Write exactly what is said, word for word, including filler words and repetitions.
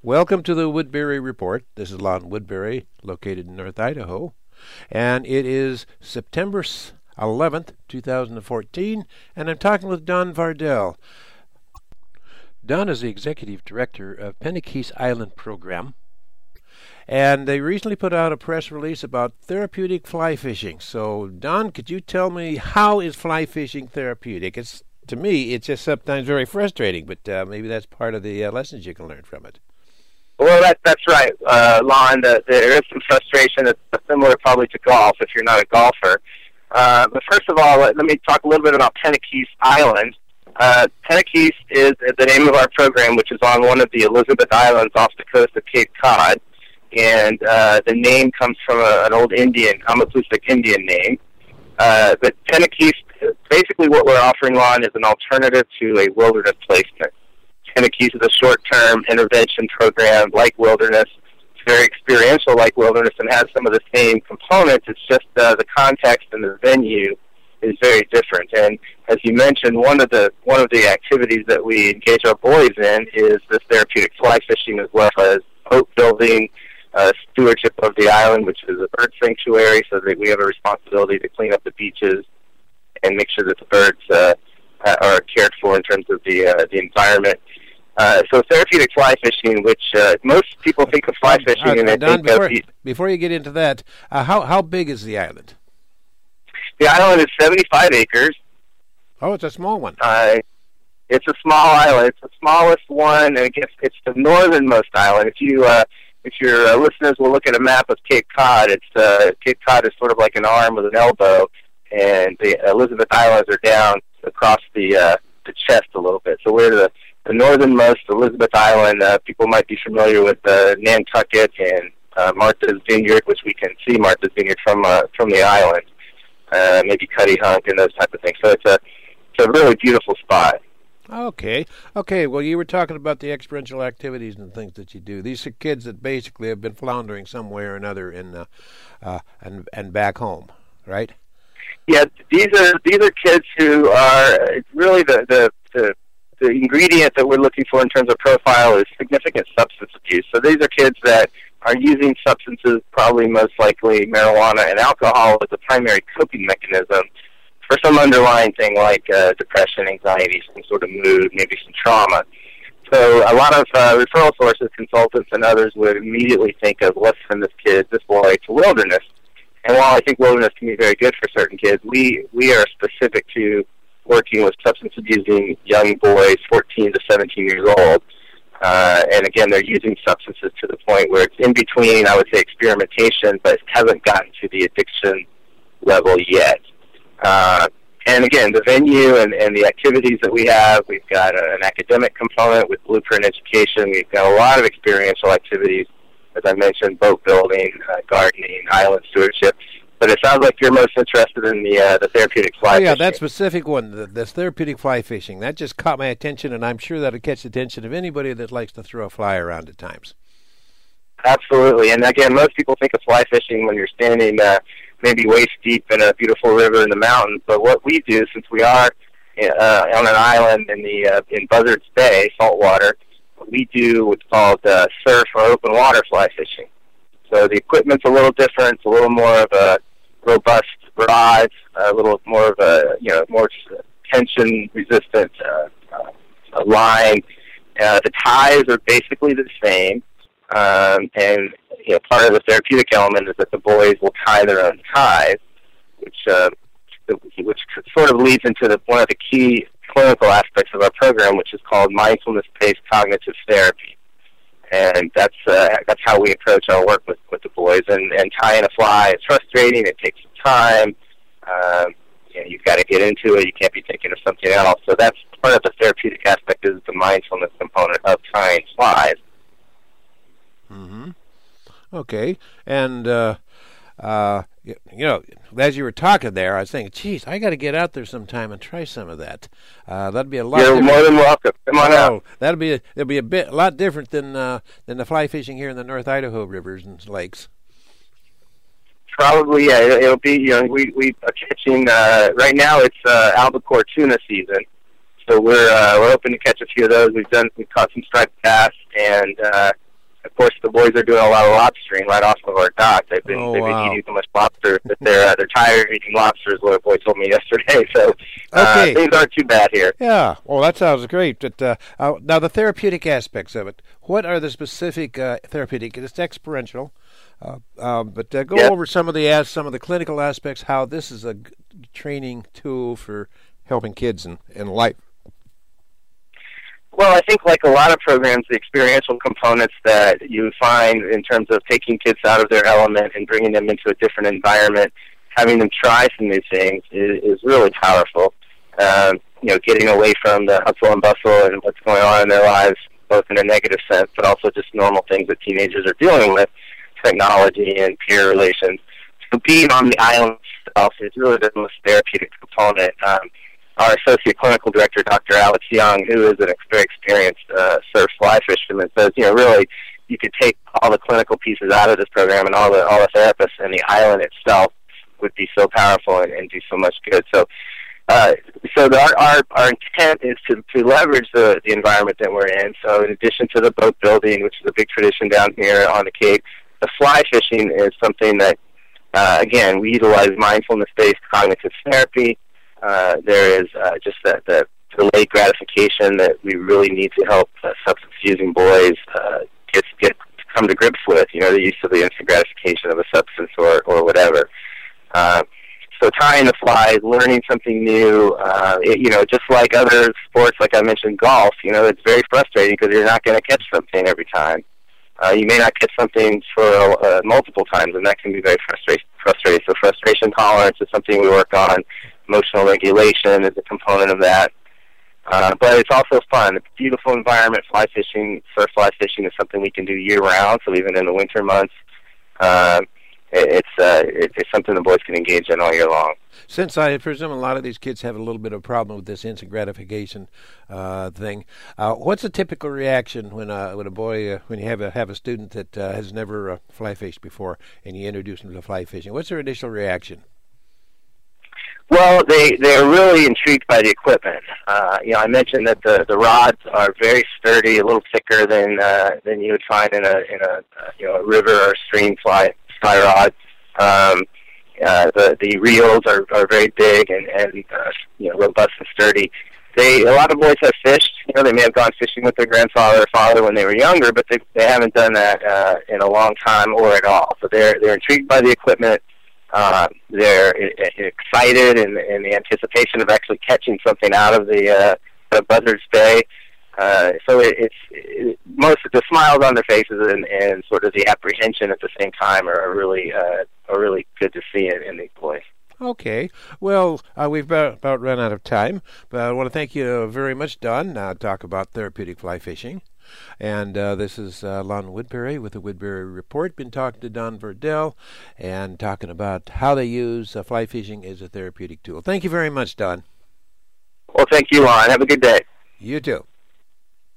Welcome to the Woodbury Report. This is Lon Woodbury, located in North Idaho, and it is September eleventh, two thousand fourteen, and I'm talking with Don Vardell. Don is the Executive Director of Penikese Island Program, and they recently put out a press release about therapeutic fly fishing. So, Don, could you tell me, how is fly fishing therapeutic? It's, to me, it's just sometimes very frustrating, but uh, maybe that's part of the uh, lessons you can learn from it. Well, that, that's right, uh, Lon. The, there is some frustration. It's similar probably to golf if you're not a golfer. Uh, but first of all, let, let me talk a little bit about Penikese Island. Uh, Penikese is the name of our program, which is on one of the Elizabeth Islands off the coast of Cape Cod. And uh, the name comes from a, an old Indian, Amapusik Indian name. Uh, but Penikese, basically what we're offering, Lon, is an alternative to a wilderness placement. Penikese is a short-term intervention program like wilderness. It's very experiential like wilderness and has some of the same components. It's just uh, the context and the venue is very different. And as you mentioned, one of the one of the activities that we engage our boys in is this therapeutic fly fishing, as well as boat building, uh, stewardship of the island, which is a bird sanctuary, so that we have a responsibility to clean up the beaches and make sure that the birds uh, are cared for in terms of the uh, the environment. Uh, so therapeutic fly fishing, which uh, most people think of fly fishing, uh, and they Don, think before, of the, before you get into that, uh, how how big is the island? The island is seventy-five acres. Oh, it's a small one. Uh, it's a small island. It's the smallest one, and it gets, it's the northernmost island. If you uh, if your uh, listeners will look at a map of Cape Cod, it's uh, Cape Cod is sort of like an arm with an elbow, and the Elizabeth Islands are down across the uh, the chest a little bit. So we're the The northernmost Elizabeth Island. Uh, people might be familiar with uh, Nantucket and uh, Martha's Vineyard, which we can see Martha's Vineyard from uh, from the island. Uh, maybe Cutty Hunk and those type of things. So it's a it's a really beautiful spot. Okay, okay. Well, you were talking about the experiential activities and things that you do. These are kids that basically have been floundering somewhere or another in uh, uh, and and back home, right? Yeah, these are these are kids who are really the the, the The ingredient that we're looking for in terms of profile is significant substance abuse. So these are kids that are using substances, probably most likely marijuana and alcohol, as a primary coping mechanism for some underlying thing like uh, depression, anxiety, some sort of mood, maybe some trauma. So a lot of uh, referral sources, consultants, and others would immediately think of, let's send this kid, this boy, to wilderness. And while I think wilderness can be very good for certain kids, we, we are specific to working with substance abusing young boys, fourteen to seventeen years old. Uh, and again, they're using substances to the point where it's in between, I would say, experimentation, but it hasn't gotten to the addiction level yet. Uh, and again, the venue and, and the activities that we have, we've got a, an academic component with Blueprint Education. We've got a lot of experiential activities, as I mentioned, boat building, uh, gardening, island stewardship. But it sounds like you're most interested in the uh, the therapeutic fly oh, yeah, fishing. that specific one, the, this therapeutic fly fishing, that just caught my attention, and I'm sure that'll catch the attention of anybody that likes to throw a fly around at times. Absolutely. And again, most people think of fly fishing when you're standing uh, maybe waist deep in a beautiful river in the mountains. But what we do, since we are uh, on an island in the uh, in Buzzards Bay, saltwater, we do what's called uh, surf or open water fly fishing. So the equipment's a little different. It's a little more of a robust rod, a little more of a, you know, more tension-resistant uh, uh, line. Uh, the ties are basically the same. Um, and, you know, part of the therapeutic element is that the boys will tie their own ties, which uh, which sort of leads into the, one of the key clinical aspects of our program, which is called mindfulness-based cognitive therapy. And that's uh, that's how we approach our work with, with the boys. And, and tying a fly is frustrating. It takes some time. Um, you know, you've got to get into it. You can't be thinking of something else. So that's part of the therapeutic aspect, is the mindfulness component of tying flies. Mm-hmm. Okay. And, uh, uh, you, you know, as you were talking there, I was thinking, geez, I got to get out there sometime and try some of that. Uh, that'd be a lot. You're more than welcome. Come on oh, out. That'll be a, it'll be a bit, a lot different than uh, than the fly fishing here in the North Idaho rivers and lakes. Probably, yeah. It'll, it'll be, you know, we we are catching uh, right now. It's uh, albacore tuna season, so we're uh, we're hoping to catch a few of those. We've done we caught some striped bass, and uh, of course, the boys are doing a lot of lobstering right off of our dock. They've been, oh, they've been wow. eating so much lobster that they're, uh, they're tired of eating lobster, is what a boy told me yesterday. So uh, okay. things aren't too bad here. Yeah, well, that sounds great. But, uh, uh, now, the therapeutic aspects of it, what are the specific uh, therapeutic? It's experiential. Uh, uh, but uh, go yes. over some of the as some of the clinical aspects, how this is a g- training tool for helping kids in, in life. Well, I think like a lot of programs, the experiential components that you find in terms of taking kids out of their element and bringing them into a different environment, having them try some new things is, is really powerful. Um, you know, getting away from the hustle and bustle and what's going on in their lives, both in a negative sense, but also just normal things that teenagers are dealing with, technology and peer relations. So being on the island itself is really the most therapeutic component. Um, Our associate clinical director, Doctor Alex Young, who is an ex- very experienced uh, surf fly fisherman, says, you know, really, you could take all the clinical pieces out of this program, and all the all the therapists, and the island itself would be so powerful and, and do so much good. So, uh, so the, our, our our intent is to, to leverage the the environment that we're in. So, in addition to the boat building, which is a big tradition down here on the Cape, the fly fishing is something that, uh, again, we utilize mindfulness-based cognitive therapy. Uh, there is uh, just that, that delayed gratification that we really need to help uh, substance-using boys uh, get get come to grips with. You know, the use of the instant gratification of a substance or or whatever. Uh, so tying the fly, learning something new. Uh, it, you know, just like other sports, like I mentioned, golf. You know, it's very frustrating because you're not going to catch something every time. Uh, you may not catch something for uh, multiple times, and that can be very frustrating. Frustrating. So frustration tolerance is something we work on. Emotional regulation is a component of that. Uh, but it's also fun. It's a beautiful environment. Fly fishing, surf fly fishing is something we can do year-round, so even in the winter months. Uh, it, it's, uh, it, it's something the boys can engage in all year long. Since I presume a lot of these kids have a little bit of a problem with this instant gratification uh, thing, uh, what's a typical reaction when uh, when a boy, uh, when you have a have a student that uh, has never uh, fly fished before, and you introduce them to fly fishing? What's their initial reaction? Well, they they're really intrigued by the equipment. Uh, you know, I mentioned that the, the rods are very sturdy, a little thicker than uh, than you would find in a in a uh, you know a river or stream fly fly rod. Um, uh, the the reels are, are very big and and uh, you know robust and sturdy. They a lot of boys have fished. You know, they may have gone fishing with their grandfather or father when they were younger, but they they haven't done that uh, in a long time or at all. So they're they're intrigued by the equipment. Uh, they're excited in, in the anticipation of actually catching something out of the, uh, the Buzzards Bay. Uh, so it, it's it, most of the smiles on their faces and, and sort of the apprehension at the same time are, are really uh, are really good to see in, in these boys. Okay. Well, uh, we've about, about run out of time, but I want to thank you very much, Don. Uh, talk about therapeutic fly fishing. And uh, this is uh, Lon Woodbury with the Woodbury Report. Been talking to Don Vardell and talking about how they use uh, fly fishing as a therapeutic tool. Thank you very much, Don. Well, thank you, Lon. Have a good day. You too.